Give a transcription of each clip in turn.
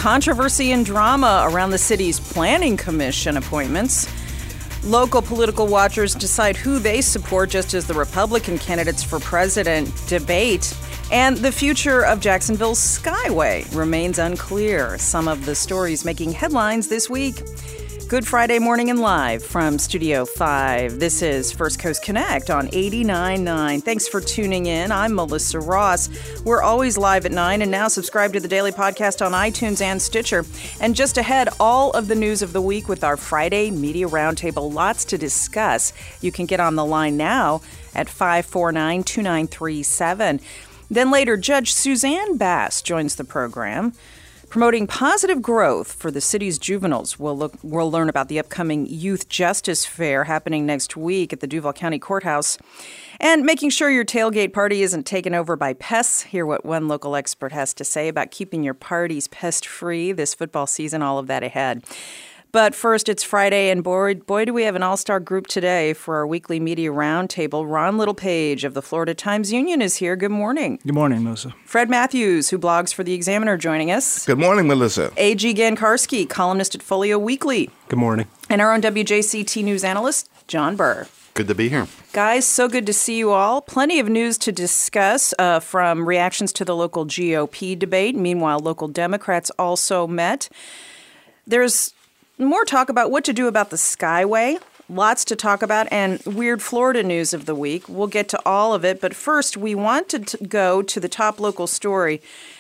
controversy and drama around the city's planning commission appointments. Local political watchers decide who they support just as the Republican candidates for president debate. And the future of Jacksonville's Skyway remains unclear. Some of the stories making headlines this week. Good Friday morning and live from Studio 5. This is First Coast Connect on 89.9. Thanks for tuning in. I'm Melissa Ross. We're always live at 9 and now subscribe to the daily podcast on iTunes and Stitcher. And just ahead, all of the news of the week with our Friday Media Roundtable. Lots to discuss. You can get on the line now at 549-2937. Then later, Judge Suzanne Bass joins the program. Promoting positive growth for the city's juveniles. We'll learn about the upcoming Youth Justice Fair happening next week at the Duval County Courthouse. And making sure your tailgate party isn't taken over by pests. Hear what one local expert has to say about keeping your parties pest-free this football season. All of that ahead. But first, it's Friday, and boy, do we have an all-star group today for our weekly media roundtable. Ron Littlepage of the Florida Times-Union is here. Good morning. Good morning, Melissa. Fred Matthews, who blogs for The Examiner, joining us. Good morning, Melissa. A.G. Gankarski, columnist at Folio Weekly. Good morning. And our own WJCT news analyst, John Burr. Good to be here. Guys, so good to see you all. Plenty of news to discuss from reactions to the local GOP debate. Meanwhile, local Democrats also met. There's more talk about what to do about the Skyway. Lots to talk about, and weird Florida news of the week. We'll get to all of it, but first we wanted to go to the top local story.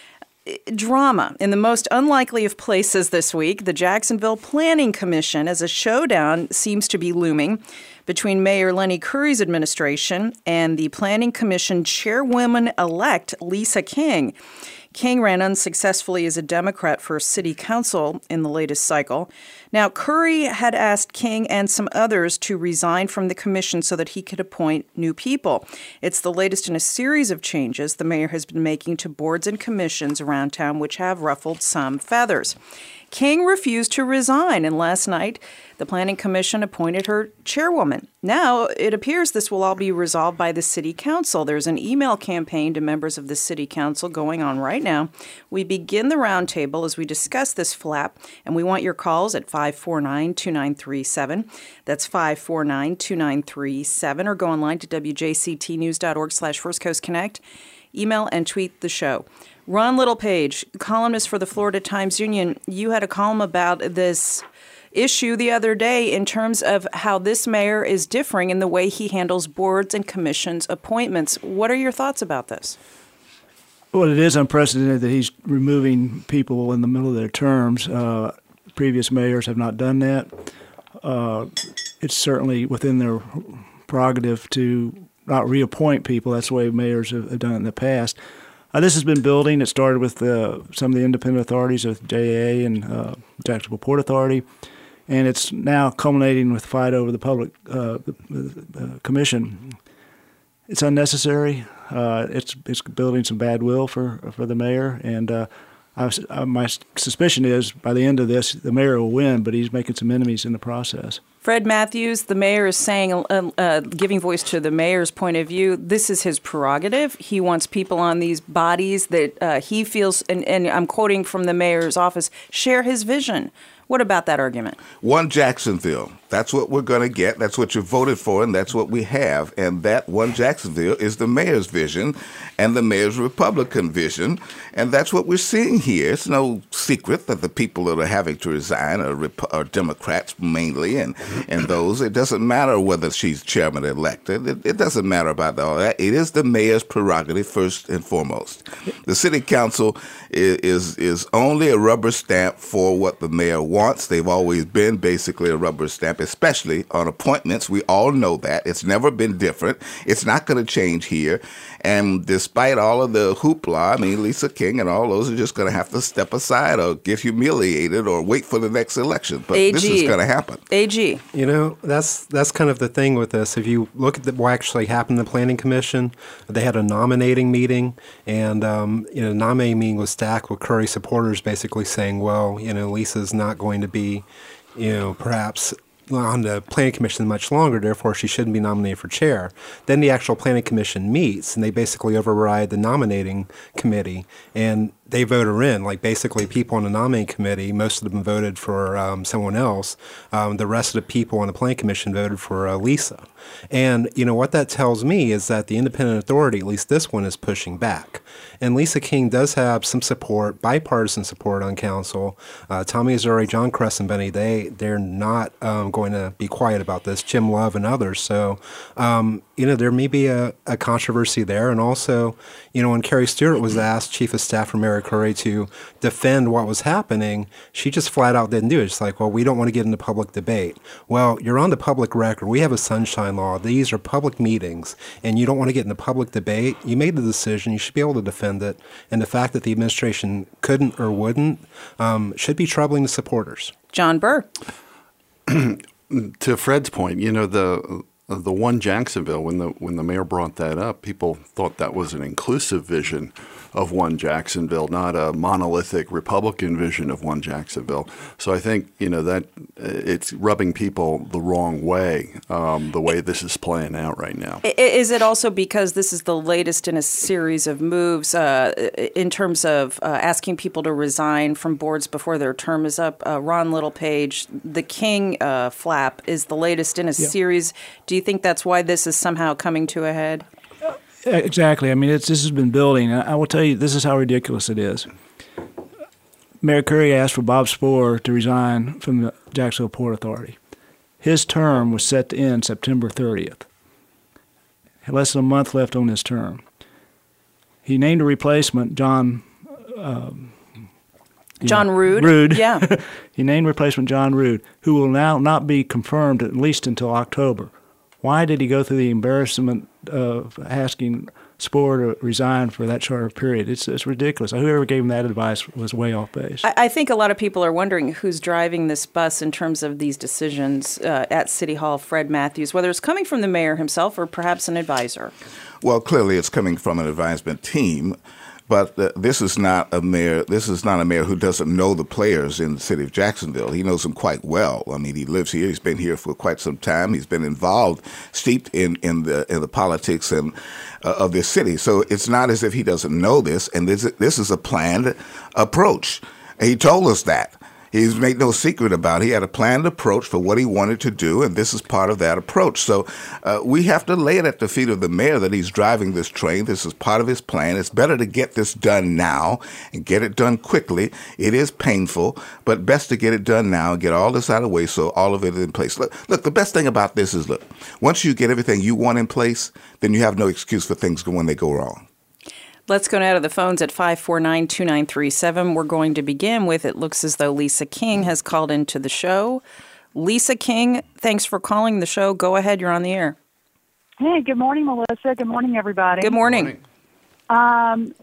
Drama in the most unlikely of places this week. The Jacksonville Planning Commission, as a showdown seems to be looming between Mayor Lenny Curry's administration and the Planning Commission chairwoman-elect Lisa King. King ran unsuccessfully as a Democrat for city council in the latest cycle. Now, Curry had asked King and some others to resign from the commission so that he could appoint new people. It's the latest in a series of changes the mayor has been making to boards and commissions around town, which have ruffled some feathers. King refused to resign, and last night the Planning Commission appointed her chairwoman. Now, it appears this will all be resolved by the City Council. There's an email campaign to members of the City Council going on right now. We begin the roundtable as we discuss this flap, and we want your calls at 549-2937. That's 549-2937, or go online to wjctnews.org/firstcoastconnect. Email and tweet the show. Ron Littlepage, columnist for the Florida Times-Union, you had a column about this issue the other day in terms of how this mayor is differing in the way he handles boards and commissions appointments. What are your thoughts about this? Well, it is unprecedented that he's removing people in the middle of their terms. Previous mayors have not done that. It's certainly within their prerogative to not reappoint people. That's the way mayors have done it in the past. This has been building. It started with some of the independent authorities of JAA and Jacksonville Port Authority, and it's now culminating with fight over the public commission. It's unnecessary. It's building some bad will for the mayor, and my suspicion is by the end of this, the mayor will win, but he's making some enemies in the process. Fred Matthews, the mayor is saying, giving voice to the mayor's point of view, this is his prerogative. He wants people on these bodies that he feels, and I'm quoting from the mayor's office, share his vision. What about that argument? One Jacksonville. That's what we're going to get. That's what you voted for, and that's what we have. And that one Jacksonville is the mayor's vision and the mayor's Republican vision. And that's what we're seeing here. It's no secret that the people that are having to resign are Democrats mainly, and those. It doesn't matter whether she's chairman elected. It doesn't matter about all that. It is the mayor's prerogative first and foremost. The city council is only a rubber stamp for what the mayor wants. They've always been basically a rubber stamp, especially on appointments. We all know that. It's never been different. It's not going to change here. And despite all of the hoopla, I mean, Lisa King and all those are just going to have to step aside or get humiliated or wait for the next election. But this is going to happen. AG. You know, that's kind of the thing with this. If you look at what actually happened in the Planning Commission, they had a nominating meeting, and the nominating meeting was stacked with Curry supporters basically saying, well, Lisa's not going to be, perhaps on the Planning Commission much longer, therefore she shouldn't be nominated for chair. Then the actual Planning Commission meets, and they basically override the nominating committee. And they vote her in. Like basically people on the nominating committee, most of them voted for someone else. The rest of the people on the planning commission voted for Lisa. And, what that tells me is that the independent authority, at least this one, is pushing back. And Lisa King does have some support, bipartisan support on council. Tommy Azzurri, John Crescenbenny, they're not going to be quiet about this. Jim Love and others. So, there may be a controversy there. And also, when Carrie Stewart was asked, Chief of Staff for Mayor Curry, to defend what was happening, she just flat out didn't do it. It's like, well, we don't want to get into public debate. Well, you're on the public record. We have a sunshine law. These are public meetings, and you don't want to get into public debate. You made the decision. You should be able to defend it. And the fact that the administration couldn't or wouldn't should be troubling the supporters. John Burr. To Fred's point, the one Jacksonville, when the mayor brought that up, people thought that was an inclusive vision of one Jacksonville, not a monolithic Republican vision of one Jacksonville. So I think that it's rubbing people the wrong way, the way this is playing out right now. Is it also because this is the latest in a series of moves in terms of asking people to resign from boards before their term is up? Ron Littlepage, the King flap is the latest in a series. Do you think that's why this is somehow coming to a head? Exactly. I mean, this has been building. I will tell you, this is how ridiculous it is. Mayor Curry asked for Bob Sporer to resign from the Jacksonville Port Authority. His term was set to end September 30th. Less than a month left on his term. He named a replacement, John Rood. Rood. Yeah. He named replacement John Rood, who will now not be confirmed at least until October. Why did he go through the embarrassment of asking Sporer to resign for that short period? It's ridiculous. Whoever gave him that advice was way off base. I think a lot of people are wondering who's driving this bus in terms of these decisions at City Hall. Fred Matthews, whether it's coming from the mayor himself or perhaps an advisor. Well, clearly it's coming from an advisement team. But this is not a mayor. This is not a mayor who doesn't know the players in the city of Jacksonville. He knows them quite well. I mean, he lives here. He's been here for quite some time. He's been involved, steeped in the politics and of this city. So it's not as if he doesn't know this. And this is a planned approach. And he told us that. He's made no secret about it. He had a planned approach for what he wanted to do, and this is part of that approach. So we have to lay it at the feet of the mayor that he's driving this train. This is part of his plan. It's better to get this done now and get it done quickly. It is painful, but best to get it done now and get all this out of the way so all of it is in place. Look, the best thing about this is, once you get everything you want in place, then you have no excuse for things when they go wrong. Let's go now to the phones at 549-2937. We're going to begin with, it looks as though Lisa King has called into the show. Lisa King, thanks for calling the show. Go ahead, you're on the air. Hey, good morning, Melissa. Good morning, everybody. Good morning. I'm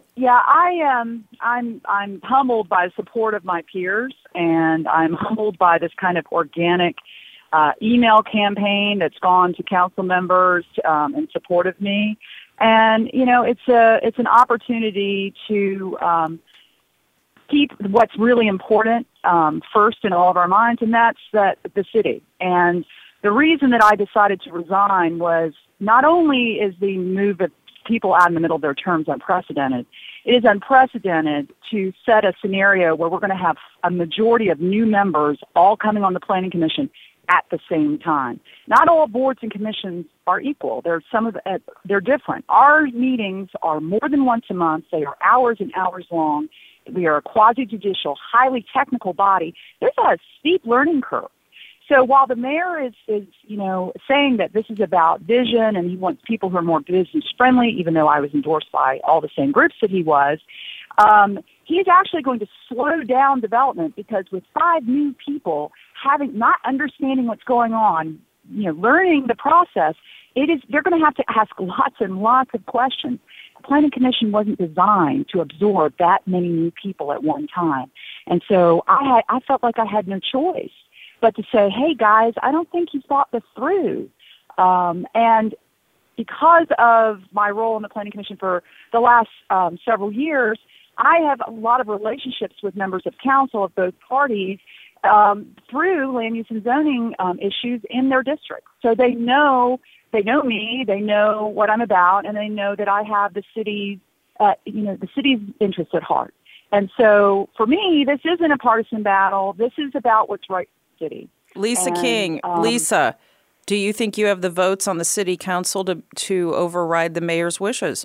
humbled by the support of my peers, and I'm humbled by this kind of organic email campaign that's gone to council members in support of me. And, it's an opportunity to keep what's really important first in all of our minds, and that's the city. And the reason that I decided to resign was not only is the move of people out in the middle of their terms unprecedented, it is unprecedented to set a scenario where we're going to have a majority of new members all coming on the Planning Commission at the same time. Not all boards and commissions are equal. They're different. Our meetings are more than once a month. They are hours and hours long. We are a quasi-judicial, highly technical body. There's a steep learning curve. So while the mayor is saying that this is about vision and he wants people who are more business friendly, even though I was endorsed by all the same groups that he was, he's actually going to slow down development because with 5 new people not understanding what's going on, learning the process, they're going to have to ask lots and lots of questions. The Planning Commission wasn't designed to absorb that many new people at one time. And so I felt like I had no choice but to say, hey guys, I don't think you thought this through. And because of my role in the Planning Commission for the last several years, I have a lot of relationships with members of council of both parties through land use and zoning issues in their districts. So they know me, they know what I'm about, and they know that I have the city's interests at heart. And so for me, this isn't a partisan battle. This is about what's right for the city. Lisa King, Lisa, do you think you have the votes on the city council to override the mayor's wishes?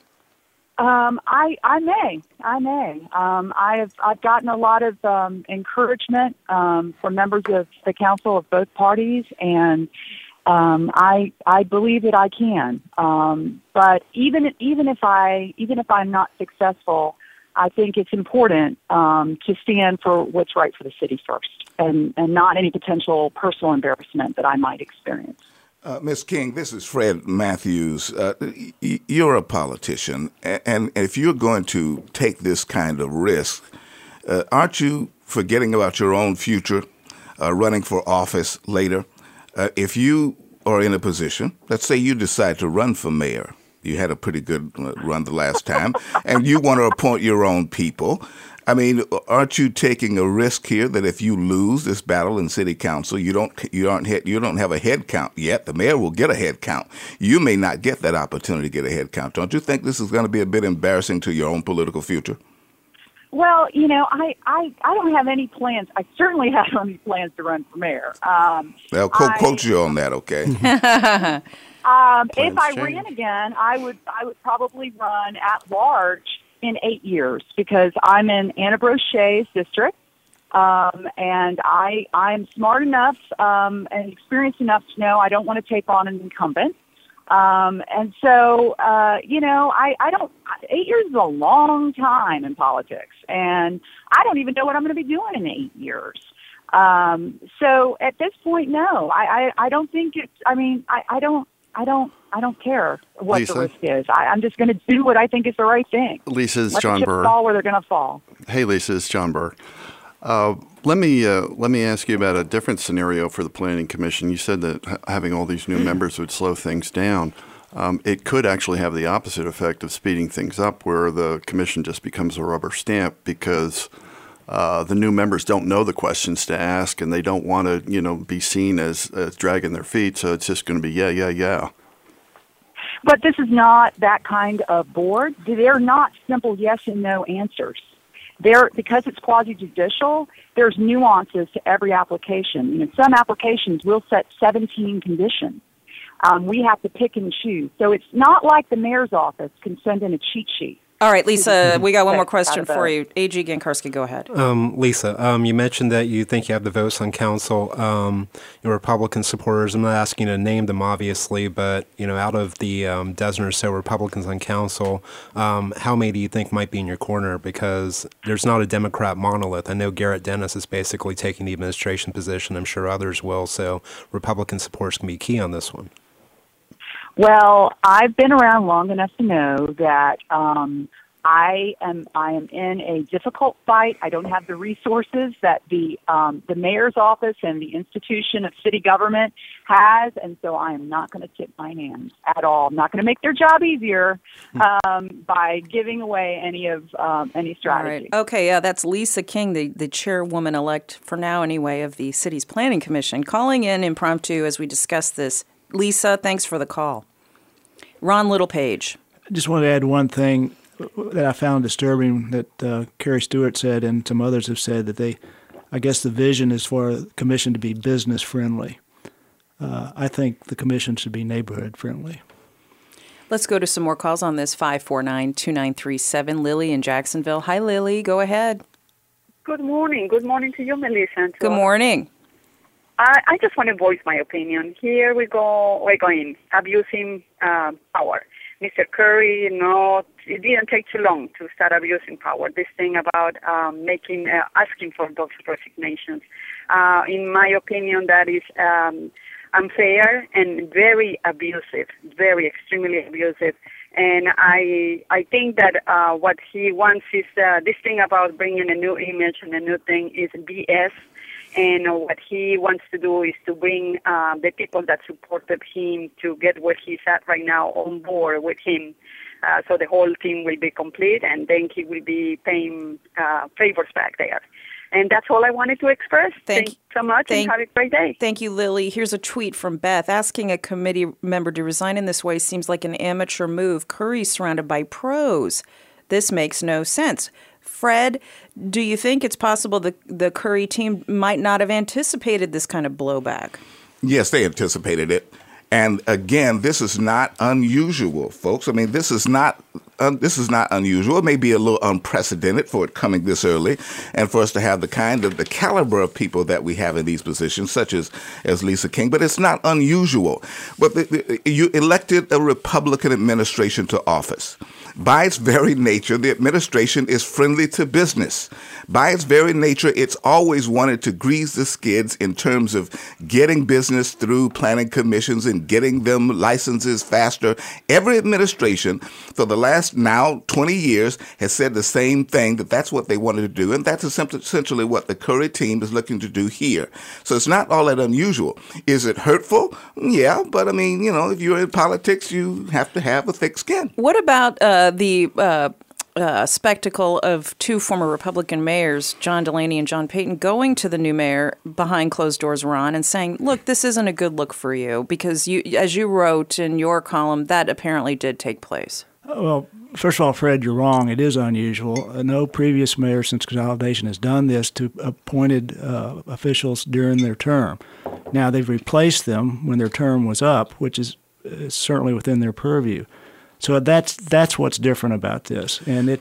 I may. I've gotten a lot of encouragement from members of the council of both parties, and I believe that I can. But even if I'm not successful, I think it's important to stand for what's right for the city first, and not any potential personal embarrassment that I might experience. Ms. King, this is Fred Matthews. You're a politician, and if you're going to take this kind of risk, aren't you forgetting about your own future, running for office later? If you are in a position, let's say you decide to run for mayor, you had a pretty good run the last time, and you want to appoint your own people. I mean, aren't you taking a risk here that if you lose this battle in city council, you don't have a head count yet? The mayor will get a head count. You may not get that opportunity to get a head count. Don't you think this is going to be a bit embarrassing to your own political future? Well, I don't have any plans. I certainly have any plans to run for mayor. I'll quote you on that, okay? If I ran again, I would probably run at large in 8 years, because I'm in Anna Brochet's district, and I'm smart enough and experienced enough to know I don't want to take on an incumbent. And so, I don't. 8 years is a long time in politics, and I don't even know what I'm going to be doing in 8 years. So at this point, no, I don't think it's. I mean, I don't care what Lisa? the risk is. I'm just going to do what I think is the right thing. Lisa, it's Let John the chips Burr. fall where they're going to fall. Hey, Lisa, it's John Burr. Let me ask you about a different scenario for the Planning Commission. You said that having all these new members would slow things down. It could actually have the opposite effect of speeding things up, where the commission just becomes a rubber stamp because the new members don't know the questions to ask, and they don't want to, be seen as dragging their feet. So it's just going to be yeah. But this is not that kind of board. They're not simple yes and no answers. Because it's quasi-judicial, there's nuances to every application. In some applications, we'll set 17 conditions. We have to pick and choose. So it's not like the mayor's office can send in a cheat sheet. All right, Lisa, we got one more question for you. A.G. Gankarski, go ahead. Lisa, you mentioned that you think you have the votes on council. Your Republican supporters, I'm not asking you to name them, obviously, but out of the dozen or so Republicans on council, how many do you think might be in your corner? Because there's not a Democrat monolith. I know Garrett Dennis is basically taking the administration position. I'm sure others will. So Republican supporters can be key on this one. Well, I've been around long enough to know that I am in a difficult fight. I don't have the resources that the mayor's office and the institution of city government has, and so I am not going to tip my hands at all. I'm not going to make their job easier by giving away any strategy. All right. Okay, yeah, that's Lisa King, the chairwoman-elect, for now anyway, of the city's planning commission, calling in impromptu as we discuss this. Lisa, thanks for the call. Ron Littlepage. I just want to add one thing that I found disturbing that Carrie Stewart said and some others have said, that I guess the vision is for the commission to be business friendly. I think the commission should be neighborhood friendly. Let's go to some more calls on this. 549-2937. Lily in Jacksonville. Hi, Lily. Go ahead. Good morning. Good morning to you, Melissa. Good morning. I just want to voice my opinion. Here we go. We're going abusing power. Mr. Curry, it didn't take too long to start abusing power. This thing about asking for those resignations. In my opinion, that is unfair and very abusive, very extremely abusive. And I think that what he wants is this thing about bringing a new image and a new thing is BS. And what he wants to do is to bring the people that supported him to get where he's at right now on board with him. So the whole team will be complete, and then he will be paying favors back there. And that's all I wanted to express. Thank you so much, and have a great day. Thank you, Lily. Here's a tweet from Beth. Asking a committee member to resign in this way seems like an amateur move. Curry's surrounded by pros. This makes no sense. Fred, do you think it's possible the Curry team might not have anticipated this kind of blowback? Yes, they anticipated it. And again, this is not unusual, folks. I mean, this is not unusual. It may be a little unprecedented for it coming this early, and for us to have the caliber of people that we have in these positions, such as Lisa King. But it's not unusual. But you elected a Republican administration to office. By its very nature, the administration is friendly to business. By its very nature, it's always wanted to grease the skids in terms of getting business through planning commissions and getting them licenses faster. Every administration for the last now 20 years has said the same thing, that's what they wanted to do. And that's essentially what the Curry team is looking to do here. So it's not all that unusual. Is it hurtful? Yeah, but I mean, if you're in politics, you have to have a thick skin. What about the spectacle of two former Republican mayors, John Delaney and John Payton, going to the new mayor behind closed doors, Ron, and saying, look, this isn't a good look for you, because as you wrote in your column, that apparently did take place. Well, first of all, Fred, you're wrong. It is unusual. No previous mayor since consolidation has done this to appointed officials during their term. Now, they've replaced them when their term was up, which is certainly within their purview. So that's what's different about this.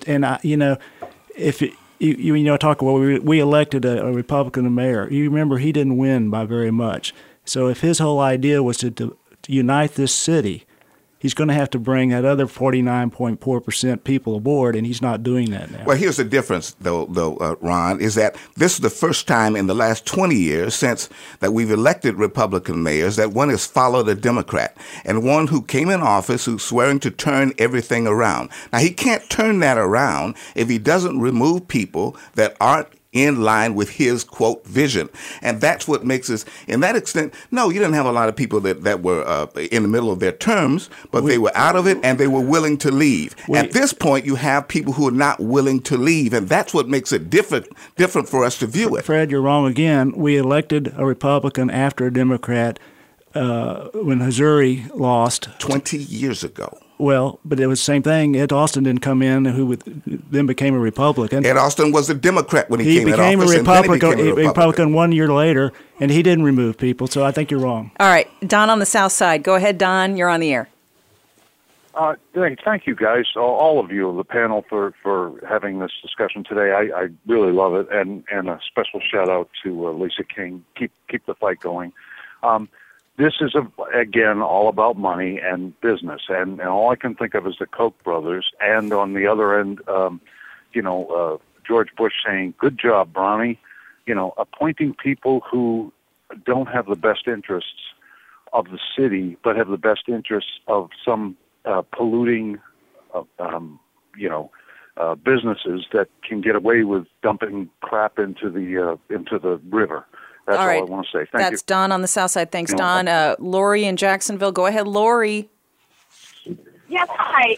We elected a Republican mayor. You remember he didn't win by very much. So if his whole idea was to unite this city, he's going to have to bring that other 49.4% people aboard, and he's not doing that now. Well, here's the difference, though, Ron, is that this is the first time in the last 20 years since that we've elected Republican mayors that one has followed a Democrat, and one who came in office who's swearing to turn everything around. Now, he can't turn that around if he doesn't remove people that aren't in line with his, quote, vision. And that's what makes us, in that extent, no, you didn't have a lot of people that were in the middle of their terms, but they were out of it and they were willing to leave. At this point, you have people who are not willing to leave, and that's what makes it different for us to view it. Fred, you're wrong again. We elected a Republican after a Democrat when Missouri lost. 20 years ago. Well, but it was the same thing. Ed Austin didn't come in, who then became a Republican. Ed Austin was a Democrat when he came in office. He became a Republican 1 year later, and he didn't remove people. So I think you're wrong. All right. Don on the South Side. Go ahead, Don. You're on the air. Thank you, guys, all of you, the panel, for having this discussion today. I really love it, and a special shout out to Lisa King. Keep the fight going. This is, again, all about money and business, and all I can think of is the Koch brothers, and on the other end, George Bush saying, good job, Bronny, appointing people who don't have the best interests of the city, but have the best interests of some polluting, businesses that can get away with dumping crap into the river. That's all I want to say. Thank you. That's Don on the South Side. Thanks, Don. Lori in Jacksonville. Go ahead, Lori. Yes, hi.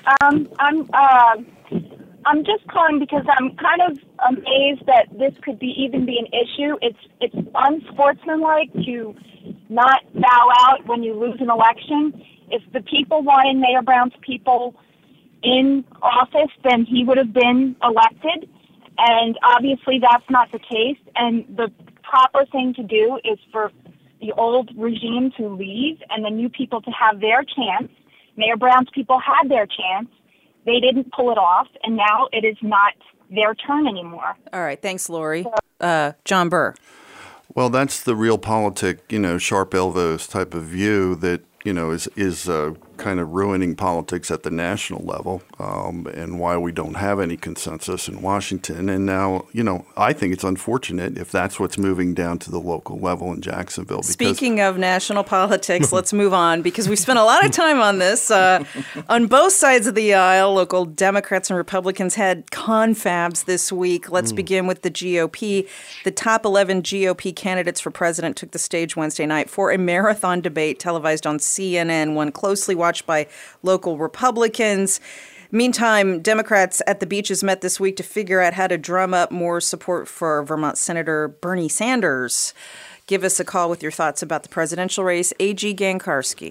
I'm just calling because I'm kind of amazed that this could even be an issue. It's unsportsmanlike to not bow out when you lose an election. If the people wanted Mayor Brown's people in office, then he would have been elected. And obviously that's not the case. And the proper thing to do is for the old regime to leave and the new people to have their chance. Mayor Brown's people had their chance. They didn't pull it off, and now it is not their turn anymore. All right. Thanks, Lori. John Burr. Well, that's the realpolitik, sharp elbows type of view that, is kind of ruining politics at the national level, and why we don't have any consensus in Washington. And now, I think it's unfortunate if that's what's moving down to the local level in Jacksonville. Speaking of national politics, let's move on, because we spent a lot of time on this. On both sides of the aisle, local Democrats and Republicans had confabs this week. Let's begin with the GOP. The top 11 GOP candidates for president took the stage Wednesday night for a marathon debate televised on CNN, one closely watched by local Republicans. Meantime, Democrats at the beaches met this week to figure out how to drum up more support for Vermont Senator Bernie Sanders. Give us a call with your thoughts about the presidential race. A.G. Gankarski.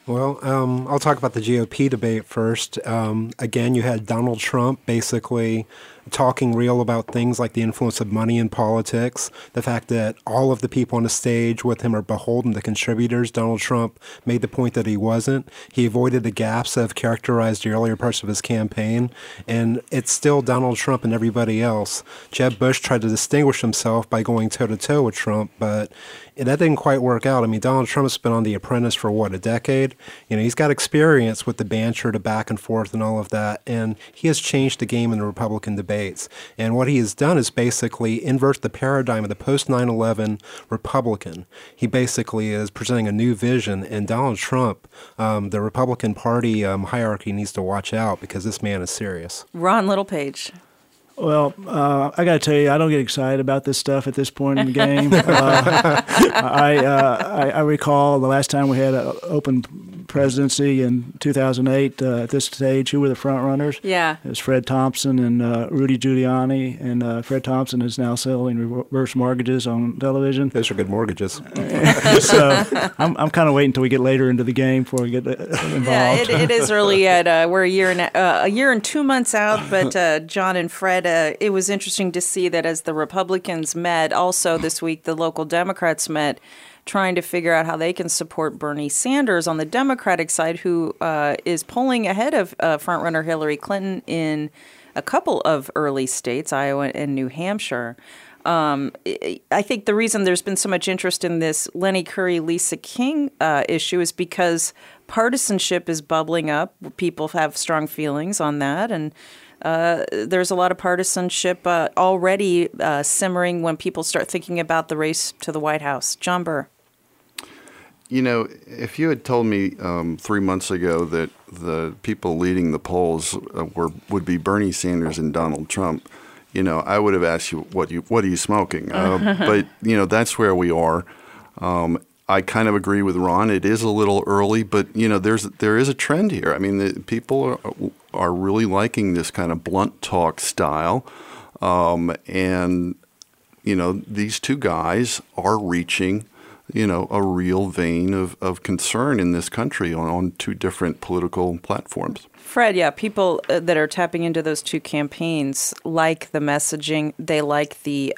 Well, I'll talk about the GOP debate first. Again, you had Donald Trump basically talking real about things like the influence of money in politics, the fact that all of the people on the stage with him are beholden to contributors. Donald Trump made the point that he wasn't. He avoided the gaps that have characterized the earlier parts of his campaign, and it's still Donald Trump and everybody else. Jeb Bush tried to distinguish himself by going toe-to-toe with Trump, but that didn't quite work out. I mean, Donald Trump's been on The Apprentice for, a decade? He's got experience with the banter, the back and forth and all of that, and he has changed the game in the Republican debates. And what he has done is basically invert the paradigm of the post-9/11 Republican. He basically is presenting a new vision, and Donald Trump, the Republican Party hierarchy needs to watch out because this man is serious. Ron Littlepage. Well, I got to tell you, I don't get excited about this stuff at this point in the game. I recall the last time we had an open presidency in 2008. At this stage, who were the front runners? Yeah. It was Fred Thompson and Rudy Giuliani. And Fred Thompson is now selling reverse mortgages on television. Those are good mortgages. So I'm kind of waiting until we get later into the game before we get involved. Yeah, it is early yet. We're a year and 2 months out, but John and Fred, it was interesting to see that as the Republicans met, also this week the local Democrats met, trying to figure out how they can support Bernie Sanders on the Democratic side, who is polling ahead of frontrunner Hillary Clinton in a couple of early states, Iowa and New Hampshire. I think the reason there's been so much interest in this Lenny Curry, Lisa King issue is because partisanship is bubbling up. People have strong feelings on that, and there's a lot of partisanship already simmering when people start thinking about the race to the White House. John Burr. If you had told me 3 months ago that the people leading the polls would be Bernie Sanders and Donald Trump, I would have asked you, what are you smoking? But, that's where we are. I kind of agree with Ron. It is a little early, but, there is a trend here. I mean, people are really liking this kind of blunt talk style. And, these two guys are reaching, a real vein of concern in this country on two different political platforms. Fred, yeah, people that are tapping into those two campaigns like the messaging. They like the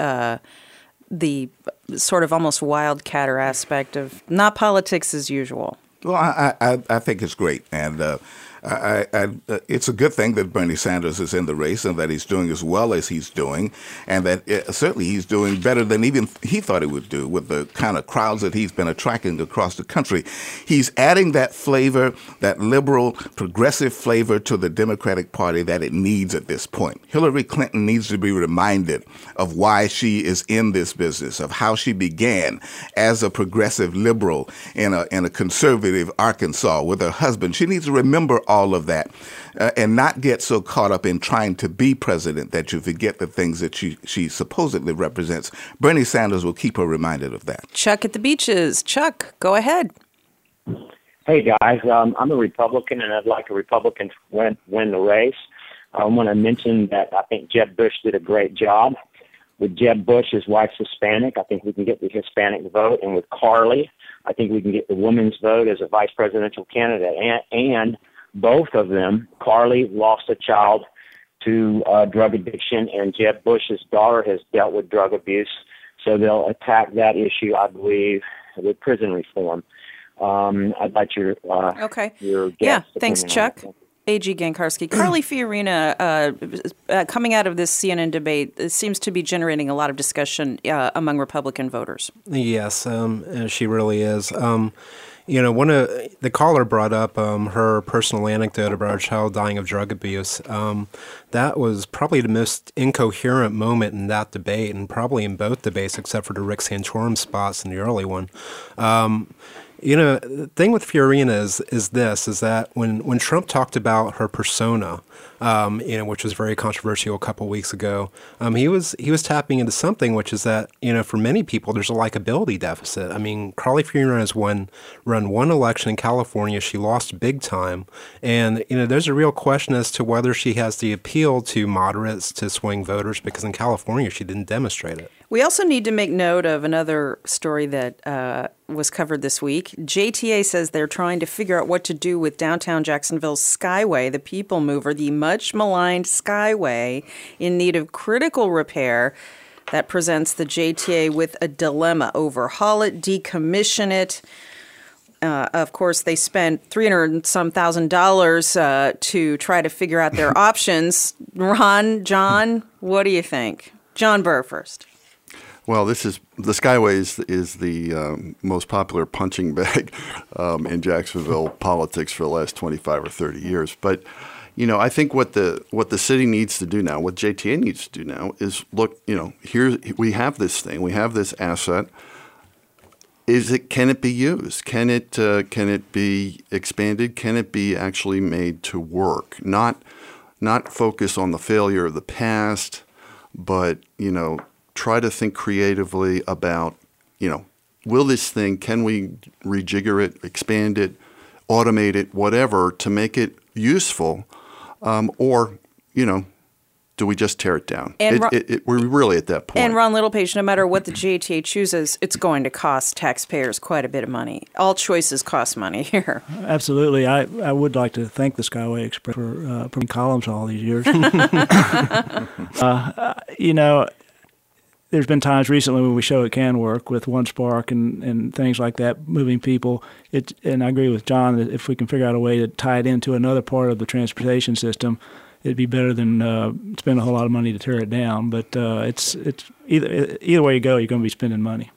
sort of almost wildcatter aspect of not politics as usual. Well, I think it's great, and it's a good thing that Bernie Sanders is in the race and that he's doing as well as he's doing, and that certainly he's doing better than even he thought he would do with the kind of crowds that he's been attracting across the country. He's adding that flavor, that liberal, progressive flavor to the Democratic Party that it needs at this point. Hillary Clinton needs to be reminded of why she is in this business, of how she began as a progressive liberal in a conservative Arkansas with her husband. She needs to remember all of that and not get so caught up in trying to be president that you forget the things that she supposedly represents. Bernie Sanders will keep her reminded of that. Chuck at the Beaches. Chuck, go ahead. Hey, guys. I'm a Republican, and I'd like a Republican to win the race. I want to mention that I think Jeb Bush did a great job. With Jeb Bush, his wife's Hispanic. I think we can get the Hispanic vote. And with Carly, I think we can get the women's vote as a vice presidential candidate. And both of them, Carly lost a child to drug addiction, and Jeb Bush's daughter has dealt with drug abuse. So they'll attack that issue, I believe, with prison reform. I'd like your yeah, thanks, Chuck. A.G. Gankarski. Carly Fiorina, coming out of this CNN debate, it seems to be generating a lot of discussion among Republican voters. Yes, she really is. One of the caller brought up her personal anecdote about her child dying of drug abuse. That was probably the most incoherent moment in that debate, and probably in both debates, except for the Rick Santorum spots in the early one. The thing with Fiorina is that when Trump talked about her persona, which was very controversial a couple weeks ago, he was tapping into something, which is that, for many people, there's a likability deficit. I mean, Carly Fiorina has run one election in California. She lost big time. And, there's a real question as to whether she has the appeal to moderates, to swing voters, because in California, she didn't demonstrate it. We also need to make note of another story that was covered this week. JTA says they're trying to figure out what to do with downtown Jacksonville's Skyway, the people mover, the much maligned Skyway in need of critical repair. That presents the JTA with a dilemma: overhaul it, decommission it. Of course, they spent $300,000 to try to figure out their options. Ron, John, what do you think? John Burr first. Well, the Skyway is the most popular punching bag in Jacksonville politics for the last 25 or 30 years. But, I think what the city needs to do now, what JTA needs to do now is look, here we have this thing, we have this asset. Can it be used? Can it be expanded? Can it be actually made to work? Not focus on the failure of the past, but, try to think creatively about, will this thing, can we rejigger it, expand it, automate it, whatever, to make it useful, or, do we just tear it down? We're really at that point. And Ron Littlepage, no matter what the JTA chooses, it's going to cost taxpayers quite a bit of money. All choices cost money here. Absolutely. I would like to thank the Skyway Express for putting columns all these years. There's been times recently when we show it can work with One Spark and things like that, moving people. And I agree with John that if we can figure out a way to tie it into another part of the transportation system, it'd be better than spend a whole lot of money to tear it down. But it's either way you go, you're going to be spending money.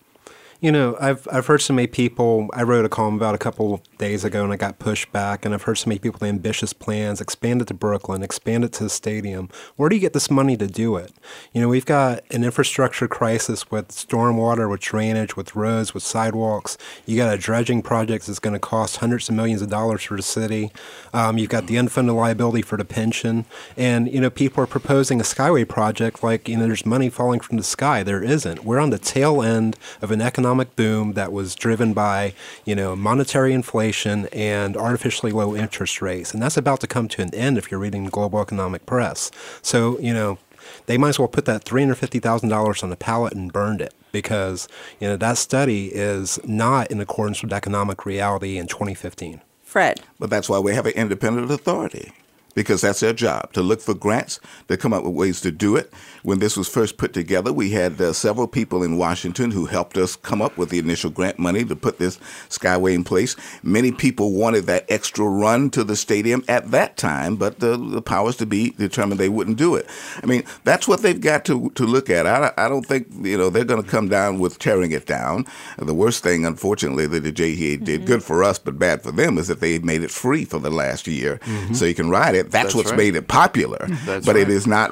I've heard so many people. I wrote a column about a couple days ago, and I got pushed back. And I've heard so many people with ambitious plans: expand it to Brooklyn, expand it to the stadium. Where do you get this money to do it? We've got an infrastructure crisis with stormwater, with drainage, with roads, with sidewalks. You got a dredging project that's going to cost hundreds of millions of dollars for the city. You've got the unfunded liability for the pension, and people are proposing a Skyway project like there's money falling from the sky. There isn't. We're on the tail end of an economic boom that was driven by, monetary inflation and artificially low interest rates. And that's about to come to an end if you're reading the global economic press. So, they might as well put that $350,000 on a pallet and burned it because, that study is not in accordance with economic reality in 2015. Fred. But that's why we have an independent authority. Because that's their job, to look for grants, to come up with ways to do it. When this was first put together, we had several people in Washington who helped us come up with the initial grant money to put this Skyway in place. Many people wanted that extra run to the stadium at that time, but the powers to be determined they wouldn't do it. I mean, that's what they've got to look at. I don't think, they're going to come down with tearing it down. The worst thing, unfortunately, that the JTA did, good for us but bad for them, is that they made it free for the last year. So you can ride it. That's what's right. Made it popular, but right. It is not.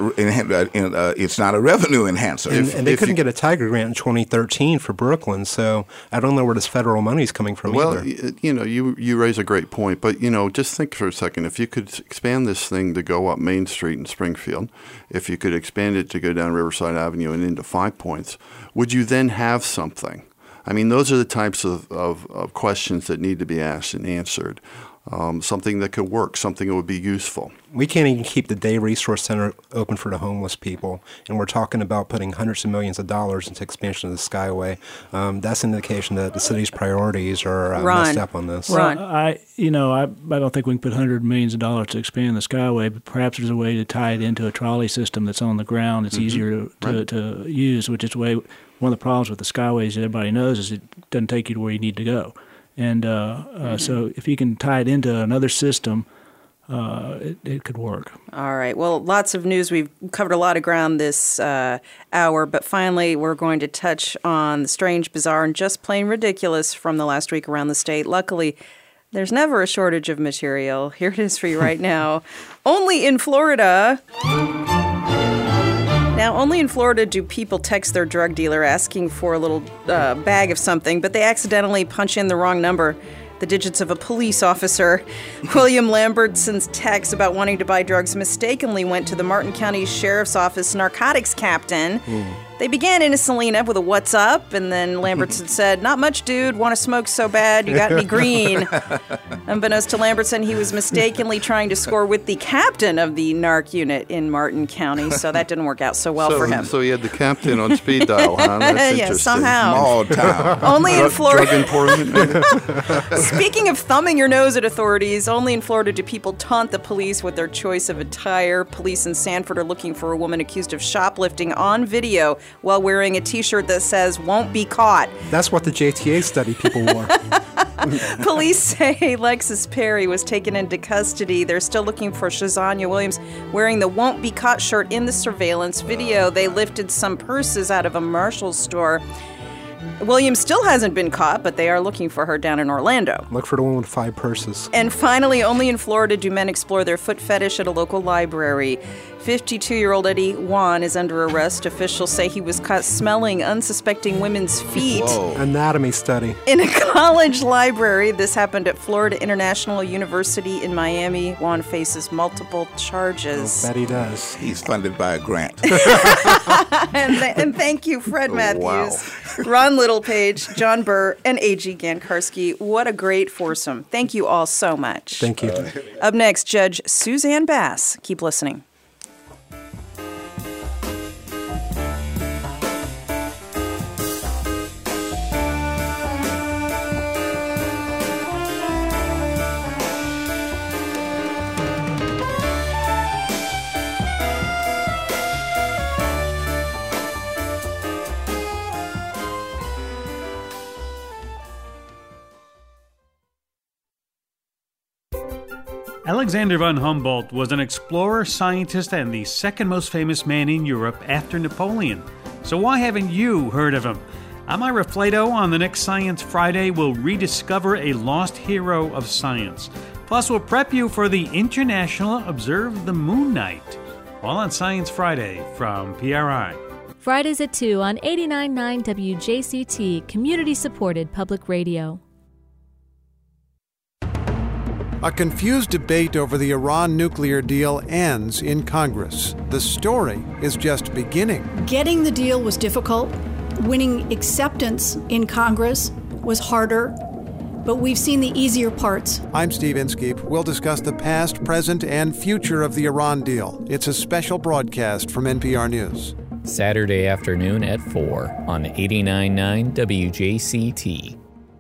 It's not a revenue enhancer. And they couldn't get a Tiger grant in 2013 for Brooklyn, so I don't know where this federal money is coming from. Well, either. You raise a great point, but just think for a second. If you could expand this thing to go up Main Street in Springfield, if you could expand it to go down Riverside Avenue and into 5 Points, would you then have something? I mean, those are the types of questions that need to be asked and answered. Something that could work, something that would be useful. We can't even keep the Day Resource Center open for the homeless people, and we're talking about putting hundreds of millions of dollars into expansion of the Skyway. That's an indication that the city's priorities are messed up on this. Well, I don't think we can put hundreds of millions of dollars to expand the Skyway, but perhaps there's a way to tie it into a trolley system that's on the ground. It's easier to use, which is one of the problems with the Skyways that everybody knows is it doesn't take you to where you need to go. And so if you can tie it into another system, it could work. All right. Well, lots of news. We've covered a lot of ground this hour, but finally we're going to touch on the strange, bizarre, and just plain ridiculous from the last week around the state. Luckily, there's never a shortage of material. Here it is for you right now. Only in Florida... Now, only in Florida do people text their drug dealer asking for a little bag of something, but they accidentally punch in the wrong number, the digits of a police officer. William Lambertson's text about wanting to buy drugs mistakenly went to the Martin County Sheriff's Office narcotics captain. They began innocently enough with a "what's up?" and then Lambertson said, "Not much, dude. Want to smoke so bad. You got me green." Unbeknownst to Lambertson, he was mistakenly trying to score with the captain of the narc unit in Martin County, so that didn't work out so well for him. So he had the captain on speed dial, huh? That's interesting. Somehow. Small town. Only in Florida. Drug enforcement. Speaking of thumbing your nose at authorities, only in Florida do people taunt the police with their choice of attire. Police in Sanford are looking for a woman accused of shoplifting on video while wearing a T-shirt that says "won't be caught." That's what the JTA study people wore. Police say Lexus Perry was taken into custody. They're still looking for Shazanya Williams wearing the "won't be caught" shirt in the surveillance video. They lifted some purses out of a Marshall store. Williams still hasn't been caught, but they are looking for her down in Orlando. Look for the one with 5 purses. And finally, only in Florida do men explore their foot fetish at a local library. 52-year-old Eddie Juan is under arrest. Officials say he was caught smelling unsuspecting women's feet. Whoa. Anatomy study. In a college library. This happened at Florida International University in Miami. Juan faces multiple charges. I bet he does. He's funded by a grant. And thank you, Fred Matthews, Ron Littlepage, John Burr, and A.G. Gankarski. What a great foursome. Thank you all so much. Thank you. Up next, Judge Suzanne Bass. Keep listening. Alexander von Humboldt was an explorer, scientist, and the second most famous man in Europe after Napoleon. So why haven't you heard of him? I'm Ira Flato. On the next Science Friday, we'll rediscover a lost hero of science. Plus, we'll prep you for the International Observe the Moon Night. All on Science Friday from PRI. Fridays at 2 on 89.9 WJCT, community-supported public radio. A confused debate over the Iran nuclear deal ends in Congress. The story is just beginning. Getting the deal was difficult. Winning acceptance in Congress was harder. But we've seen the easier parts. I'm Steve Inskeep. We'll discuss the past, present, and future of the Iran deal. It's a special broadcast from NPR News. Saturday afternoon at 4 on 89.9 WJCT.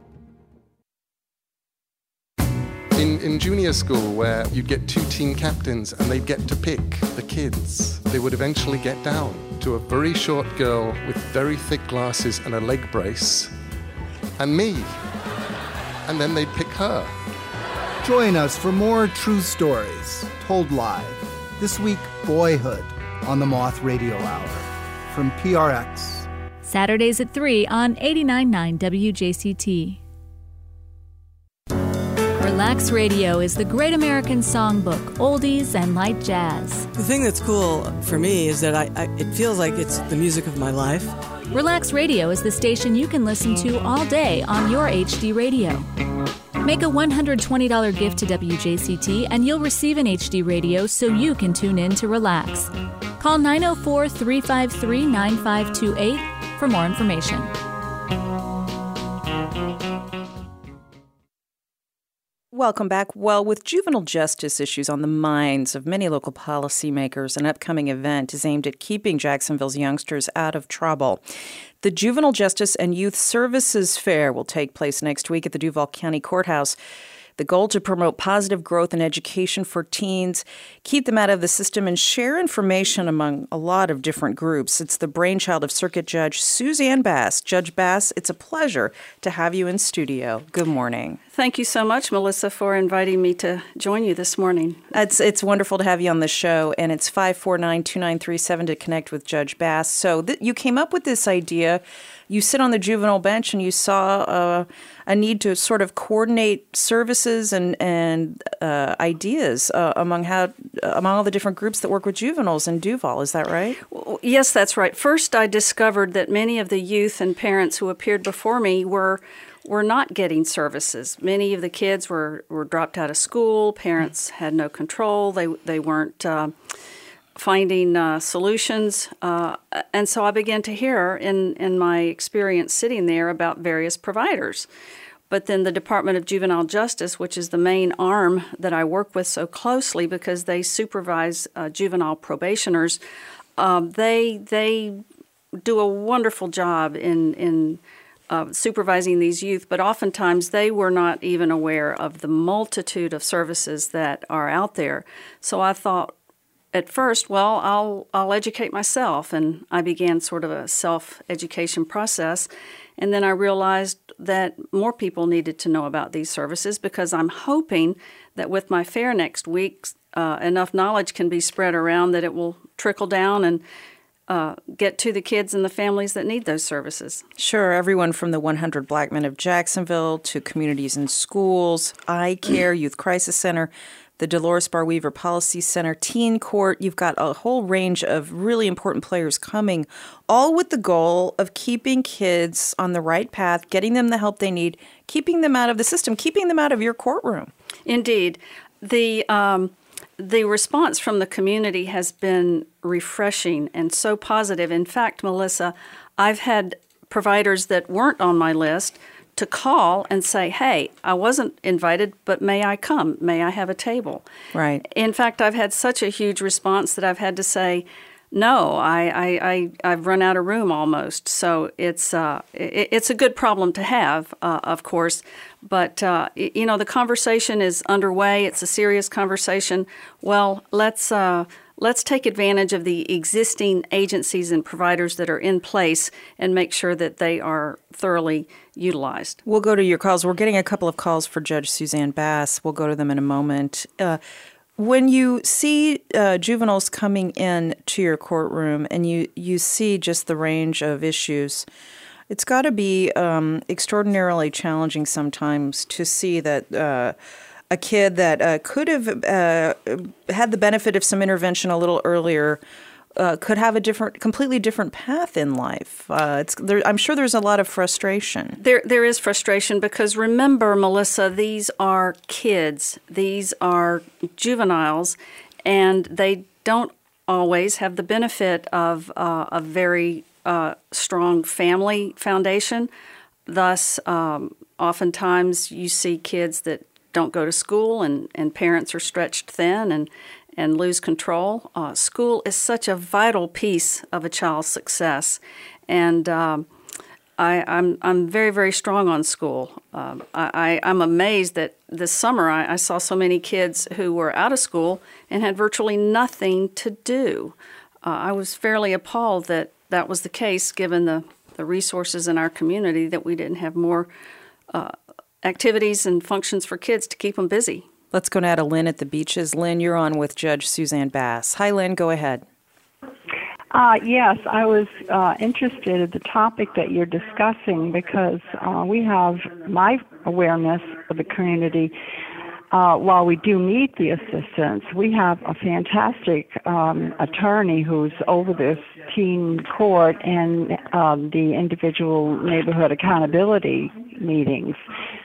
In junior school, where you'd get 2 team captains and they'd get to pick the kids, they would eventually get down to a very short girl with very thick glasses and a leg brace, and me. And then they'd pick her. Join us for more true stories told live. This week, Boyhood on the Moth Radio Hour from PRX. Saturdays at 3 on 89.9 WJCT. Relax Radio is the Great American Songbook, oldies and light jazz. The thing that's cool for me is that it feels like it's the music of my life. Relax Radio is the station you can listen to all day on your HD radio. Make a $120 gift to WJCT and you'll receive an HD radio so you can tune in to relax. Call 904-353-9528 for more information. Welcome back. Well, with juvenile justice issues on the minds of many local policymakers, an upcoming event is aimed at keeping Jacksonville's youngsters out of trouble. The Juvenile Justice and Youth Services Fair will take place next week at the Duval County Courthouse. The goal to promote positive growth and education for teens, keep them out of the system, and share information among a lot of different groups. It's the brainchild of Circuit Judge Suzanne Bass. Judge Bass, it's a pleasure to have you in studio. Good morning. Thank you so much, Melissa, for inviting me to join you this morning. It's wonderful to have you on the show, and it's 549-2937 to connect with Judge Bass. So you came up with this idea. You sit on the juvenile bench and you saw a need to sort of coordinate services and ideas among all the different groups that work with juveniles in Duval. Is that right? Well, yes, that's right. First, I discovered that many of the youth and parents who appeared before me were not getting services. Many of the kids were dropped out of school. Parents had no control. They weren't finding solutions. And so I began to hear in my experience sitting there about various providers. But then the Department of Juvenile Justice, which is the main arm that I work with so closely because they supervise juvenile probationers, they do a wonderful job in supervising these youth, but oftentimes they were not even aware of the multitude of services that are out there. So I thought at first, well, I'll educate myself, and I began sort of a self-education process. And then I realized that more people needed to know about these services because I'm hoping that with my fair next week, enough knowledge can be spread around that it will trickle down and get to the kids and the families that need those services. Sure, everyone from the 100 Black Men of Jacksonville to communities and schools, Eye Care, Youth Crisis Center, the Dolores Bar Weaver Policy Center, Teen Court. You've got a whole range of really important players coming, all with the goal of keeping kids on the right path, getting them the help they need, keeping them out of the system, keeping them out of your courtroom. Indeed. The response from the community has been refreshing and so positive. In fact, Melissa, I've had providers that weren't on my list to call and say, hey, I wasn't invited, but may I come? May I have a table? Right. In fact, I've had such a huge response that I've had to say, no, I've run out of room almost. So it's a good problem to have, of course. But, the conversation is underway. It's a serious conversation. Well, let's take advantage of the existing agencies and providers that are in place and make sure that they are thoroughly utilized. We'll go to your calls. We're getting a couple of calls for Judge Suzanne Bass. We'll go to them in a moment. When you see juveniles coming in to your courtroom and you see just the range of issues, it's got to be extraordinarily challenging sometimes to see that a kid that could have had the benefit of some intervention a little earlier could have a completely different path in life. I'm sure there's a lot of frustration. There is frustration because remember, Melissa, these are kids. These are juveniles, and they don't always have the benefit of a very strong family foundation. Thus, oftentimes you see kids that don't go to school and parents are stretched thin and lose control. School is such a vital piece of a child's success, and I'm very, very strong on school. I'm amazed that this summer I saw so many kids who were out of school and had virtually nothing to do. I was fairly appalled that that was the case, given the resources in our community, that we didn't have more activities and functions for kids to keep them busy. Let's go now to Lynn at the Beaches. Lynn, you're on with Judge Suzanne Bass. Hi, Lynn. Go ahead. Yes, I was interested in the topic that you're discussing because we have my awareness of the community. While we do need the assistance, we have a fantastic attorney who's over this teen court and the individual neighborhood accountability meetings.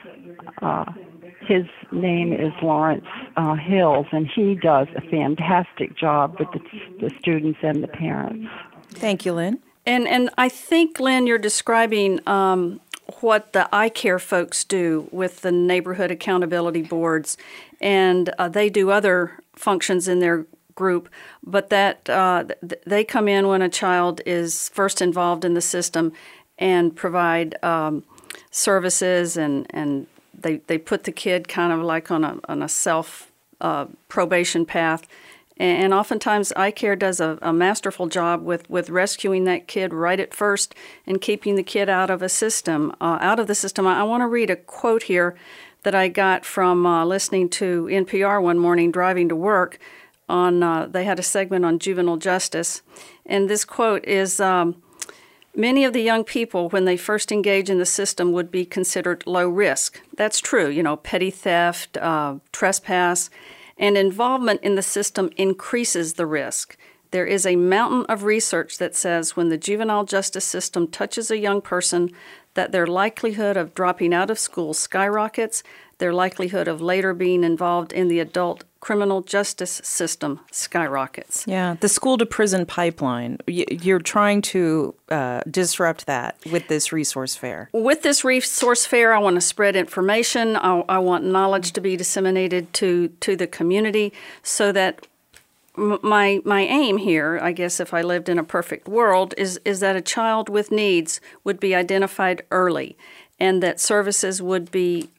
His name is Lawrence Hills, and he does a fantastic job with the students and the parents. Thank you, Lynn. And I think, Lynn, you're describing what the Eye Care folks do with the neighborhood accountability boards, and they do other functions in their group, but that they come in when a child is first involved in the system and provide services and They put the kid kind of like on a self probation path, and oftentimes Eye Care does a masterful job with rescuing that kid right at first and keeping the kid out of the system. I want to read a quote here that I got from listening to NPR one morning driving to work. They had a segment on juvenile justice, and this quote is. Many of the young people, when they first engage in the system, would be considered low risk. That's true, petty theft, trespass, and involvement in the system increases the risk. There is a mountain of research that says when the juvenile justice system touches a young person, that their likelihood of dropping out of school skyrockets, their likelihood of later being involved in the adult criminal justice system skyrockets. Yeah, the school-to-prison pipeline, you're trying to disrupt that with this resource fair. With this resource fair, I want to spread information. I want knowledge to be disseminated to the community so that my aim here, I guess if I lived in a perfect world, is that a child with needs would be identified early and that services would be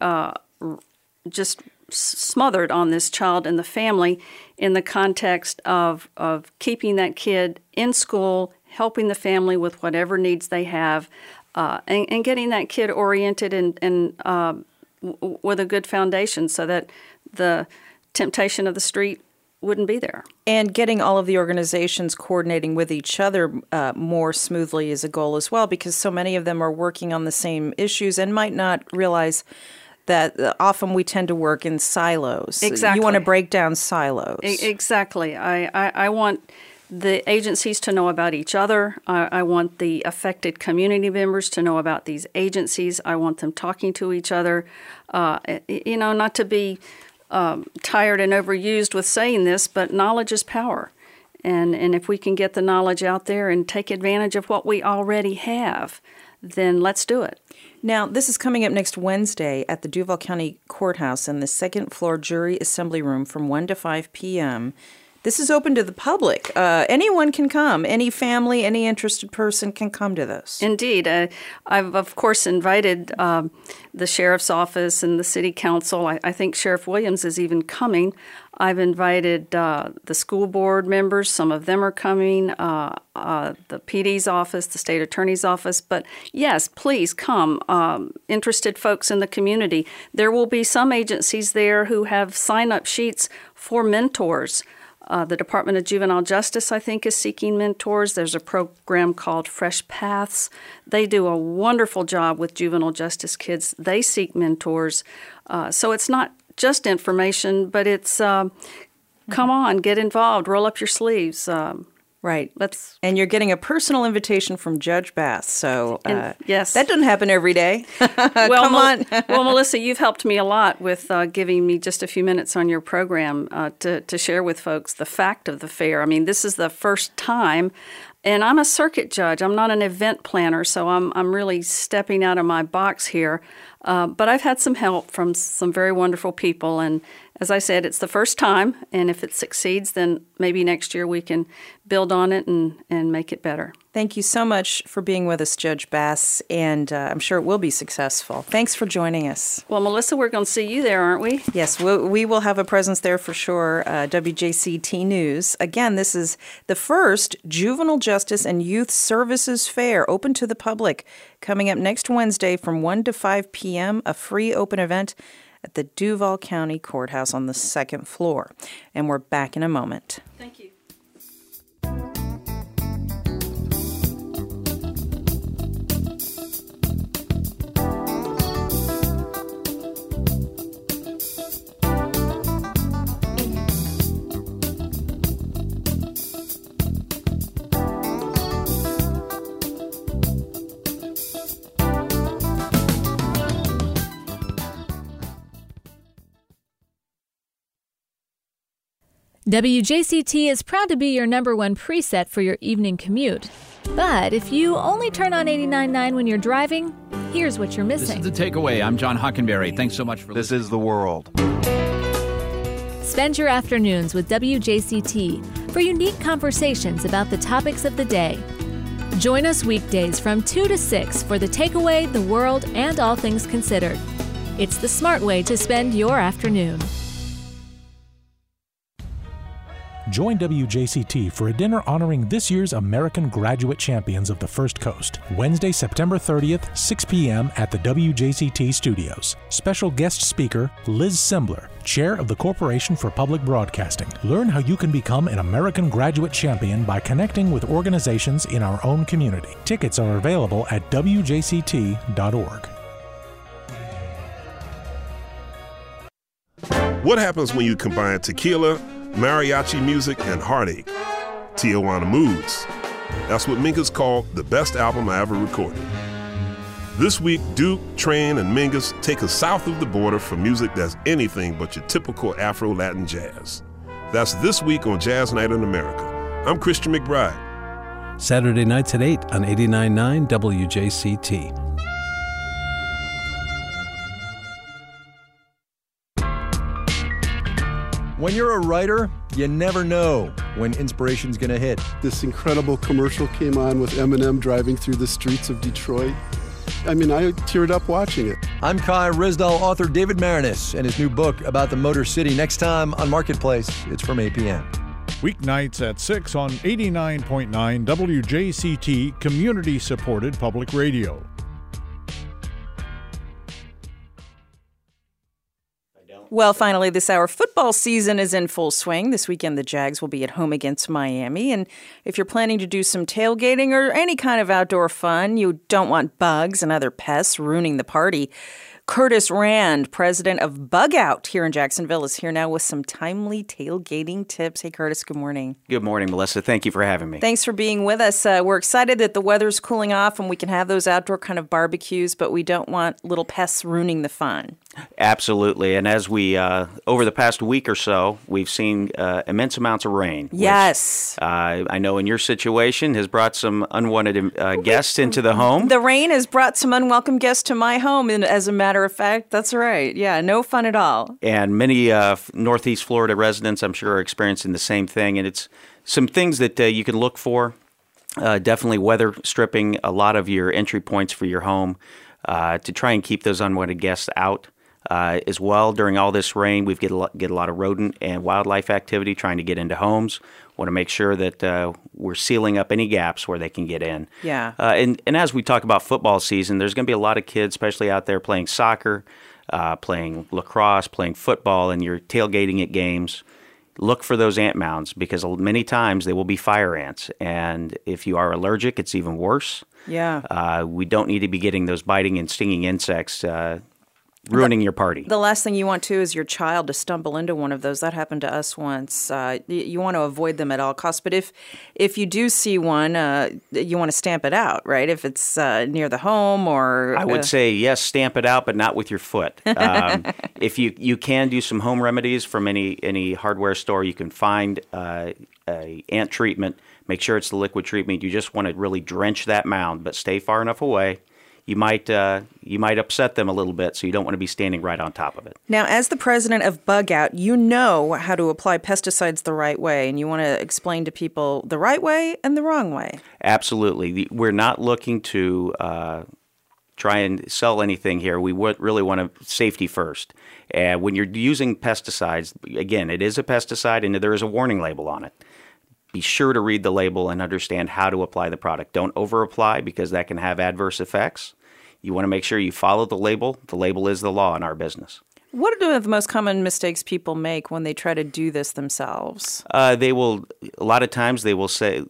just smothered on this child and the family in the context of keeping that kid in school, helping the family with whatever needs they have, and getting that kid oriented and with a good foundation so that the temptation of the street wouldn't be there. And getting all of the organizations coordinating with each other more smoothly is a goal as well, because so many of them are working on the same issues and might not realize that often we tend to work in silos. Exactly. You want to break down silos. Exactly. I want the agencies to know about each other. I want the affected community members to know about these agencies. I want them talking to each other. Not to be tired and overused with saying this, but knowledge is power. And if we can get the knowledge out there and take advantage of what we already have, then let's do it. Now, this is coming up next Wednesday at the Duval County Courthouse in the second floor jury assembly room from 1 to 5 p.m. This is open to the public. Anyone can come. Any family, any interested person can come to this. Indeed. I've, of course, invited the sheriff's office and the city council. I think Sheriff Williams is even coming. I've invited the school board members. Some of them are coming, the PD's office, the state attorney's office. But yes, please come. Interested folks in the community. There will be some agencies there who have sign-up sheets for mentors. The Department of Juvenile Justice, I think, is seeking mentors. There's a program called Fresh Paths. They do a wonderful job with juvenile justice kids. They seek mentors. So it's not just information, but it's come on, get involved, roll up your sleeves. Right. And you're getting a personal invitation from Judge Bass. So yes, that doesn't happen every day. Well, Come on. Well, Melissa, you've helped me a lot with giving me just a few minutes on your program to share with folks the fact of the fair. I mean, this is the first time, and I'm a circuit judge. I'm not an event planner, so I'm really stepping out of my box here. But I've had some help from some very wonderful people, and as I said, it's the first time, and if it succeeds, then maybe next year we can build on it and make it better. Thank you so much for being with us, Judge Bass, and I'm sure it will be successful. Thanks for joining us. Well, Melissa, we're going to see you there, aren't we? Yes, we will have a presence there for sure. WJCT News. Again, this is the first Juvenile Justice and Youth Services Fair open to the public, coming up next Wednesday from 1 to 5 p.m., a free open event at the Duval County Courthouse on the second floor. And we're back in a moment. Thank you. WJCT is proud to be your number one preset for your evening commute. But if you only turn on 89.9 when you're driving, here's what you're missing. This is The Takeaway. I'm John Hockenberry. Thanks so much for listening. This is The World. Spend your afternoons with WJCT for unique conversations about the topics of the day. Join us weekdays from 2 to 6 for The Takeaway, The World, and All Things Considered. It's the smart way to spend your afternoon. Join WJCT for a dinner honoring this year's American Graduate Champions of the First Coast, Wednesday, September 30th, 6 p.m. at the WJCT studios. Special guest speaker, Liz Sembler, Chair of the Corporation for Public Broadcasting. Learn how you can become an American Graduate Champion by connecting with organizations in our own community. Tickets are available at WJCT.org. What happens when you combine tequila, mariachi music, and heartache? Tijuana Moods. That's what Minkus called the best album I ever recorded. This week, Duke, Train, and Mingus take us south of the border for music that's anything but your typical Afro-Latin jazz. That's This Week on Jazz Night in America. I'm Christian McBride. Saturday nights at 8 on 89.9 WJCT. When you're a writer, you never know when inspiration's going to hit. This incredible commercial came on with Eminem driving through the streets of Detroit. I mean, I teared up watching it. I'm Kai Ryssdal, author David Marinus, and his new book about the Motor City. Next time on Marketplace, it's from APN. Weeknights at 6 on 89.9 WJCT, community-supported public radio. Well, finally, this hour, football season is in full swing. This weekend, the Jags will be at home against Miami. And if you're planning to do some tailgating or any kind of outdoor fun, you don't want bugs and other pests ruining the party. Curtis Rand, president of Bug Out here in Jacksonville, is here now with some timely tailgating tips. Hey, Curtis, good morning. Good morning, Melissa. Thank you for having me. Thanks for being with us. We're excited that the weather's cooling off and we can have those outdoor kind of barbecues, but we don't want little pests ruining the fun. Absolutely. And as we, over the past week or so, we've seen immense amounts of rain. Yes. Which, I know in your situation has brought some unwanted guests into the home. The rain has brought some unwelcome guests to my home, and as a matter of fact, that's right. Yeah, no fun at all. And many Northeast Florida residents, I'm sure, are experiencing the same thing. And it's some things that you can look for. Definitely weather stripping a lot of your entry points for your home to try and keep those unwanted guests out. As well, during all this rain, we get a lot of rodent and wildlife activity trying to get into homes. Want to make sure that we're sealing up any gaps where they can get in. Yeah. And as we talk about football season, there's going to be a lot of kids, especially out there playing soccer, playing lacrosse, playing football, and you're tailgating at games. Look for those ant mounds because many times they will be fire ants. And if you are allergic, it's even worse. Yeah. We don't need to be getting those biting and stinging insects ruining your party. The last thing you want to is your child to stumble into one of those. That happened to us once. You want to avoid them at all costs. But if you do see one, you want to stamp it out, right? If it's near the home or... I would say, yes, stamp it out, but not with your foot. If you can do some home remedies from any hardware store, you can find a ant treatment. Make sure it's the liquid treatment. You just want to really drench that mound, but stay far enough away. You might upset them a little bit, so you don't want to be standing right on top of it. Now, as the president of Bug Out, you know how to apply pesticides the right way, and you want to explain to people the right way and the wrong way. Absolutely. We're not looking to try and sell anything here. We really want safety first. And when you're using pesticides, again, it is a pesticide, and there is a warning label on it. Be sure to read the label and understand how to apply the product. Don't over-apply because that can have adverse effects. You want to make sure you follow the label. The label is the law in our business. What are the most common mistakes people make when they try to do this themselves? A lot of times they will say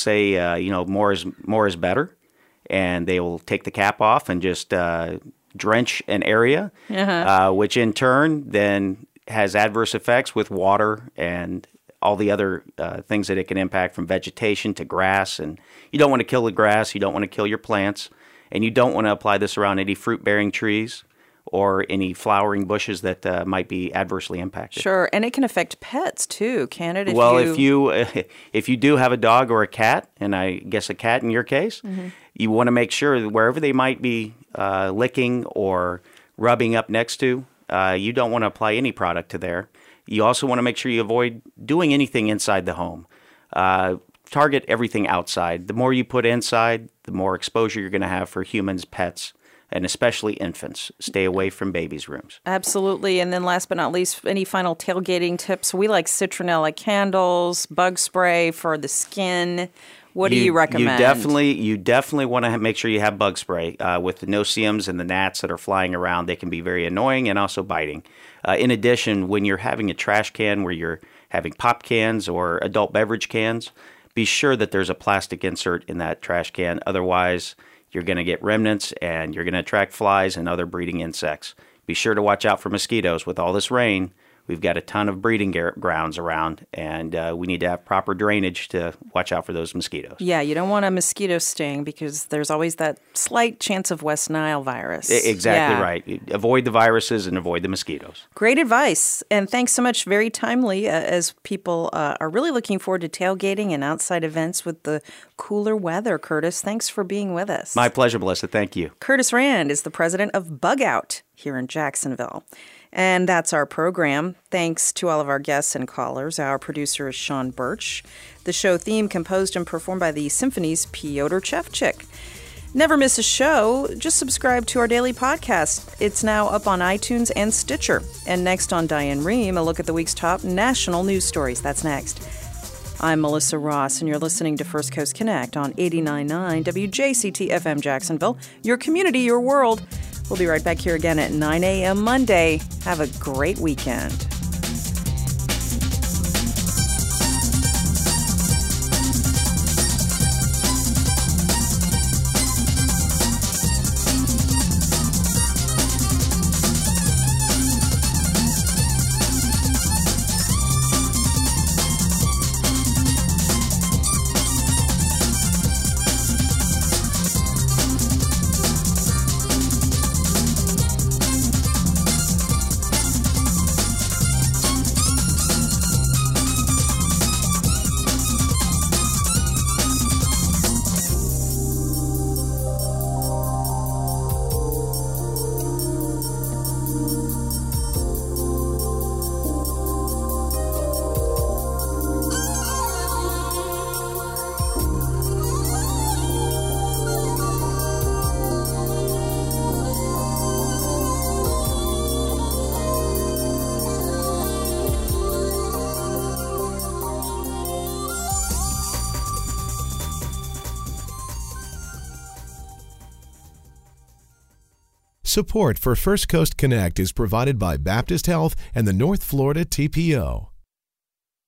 more is better, and they will take the cap off and just drench an area, which in turn then has adverse effects with water and all the other things that it can impact, from vegetation to grass. And you don't want to kill the grass, you don't want to kill your plants, and you don't want to apply this around any fruit-bearing trees or any flowering bushes that might be adversely impacted. Sure, and it can affect pets too, can it? If you do have a dog or a cat, and I guess a cat in your case, you want to make sure that wherever they might be licking or rubbing up next to, you don't want to apply any product to there. You also want to make sure you avoid doing anything inside the home. Target everything outside. The more you put inside, the more exposure you're going to have for humans, pets, and especially infants. Stay away from babies' rooms. Absolutely. And then last but not least, any final tailgating tips? We like citronella candles, bug spray for the skin. What do you recommend? You definitely want to make sure you have bug spray. With the no-see-ums and the gnats that are flying around, they can be very annoying and also biting. In addition, when you're having a trash can where you're having pop cans or adult beverage cans, be sure that there's a plastic insert in that trash can. Otherwise, you're going to get remnants and you're going to attract flies and other breeding insects. Be sure to watch out for mosquitoes. With all this rain, We've got a ton of breeding grounds around, and we need to have proper drainage to watch out for those mosquitoes. Yeah, you don't want a mosquito sting because there's always that slight chance of West Nile virus. Exactly right. Avoid the viruses and avoid the mosquitoes. Great advice, and thanks so much. Very timely as people are really looking forward to tailgating and outside events with the cooler weather. Curtis, thanks for being with us. My pleasure, Melissa. Thank you. Curtis Rand is the president of Bug Out here in Jacksonville. And that's our program. Thanks to all of our guests and callers. Our producer is Sean Birch. The show theme composed and performed by the Symphony's Piotr Chevchik. Never miss a show. Just subscribe to our daily podcast. It's now up on iTunes and Stitcher. And next on Diane Rehm, a look at the week's top national news stories. That's next. I'm Melissa Ross, and you're listening to First Coast Connect on 89.9 WJCT FM Jacksonville. Your community, your world. We'll be right back here again at 9 a.m. Monday. Have a great weekend. Support for First Coast Connect is provided by Baptist Health and the North Florida TPO.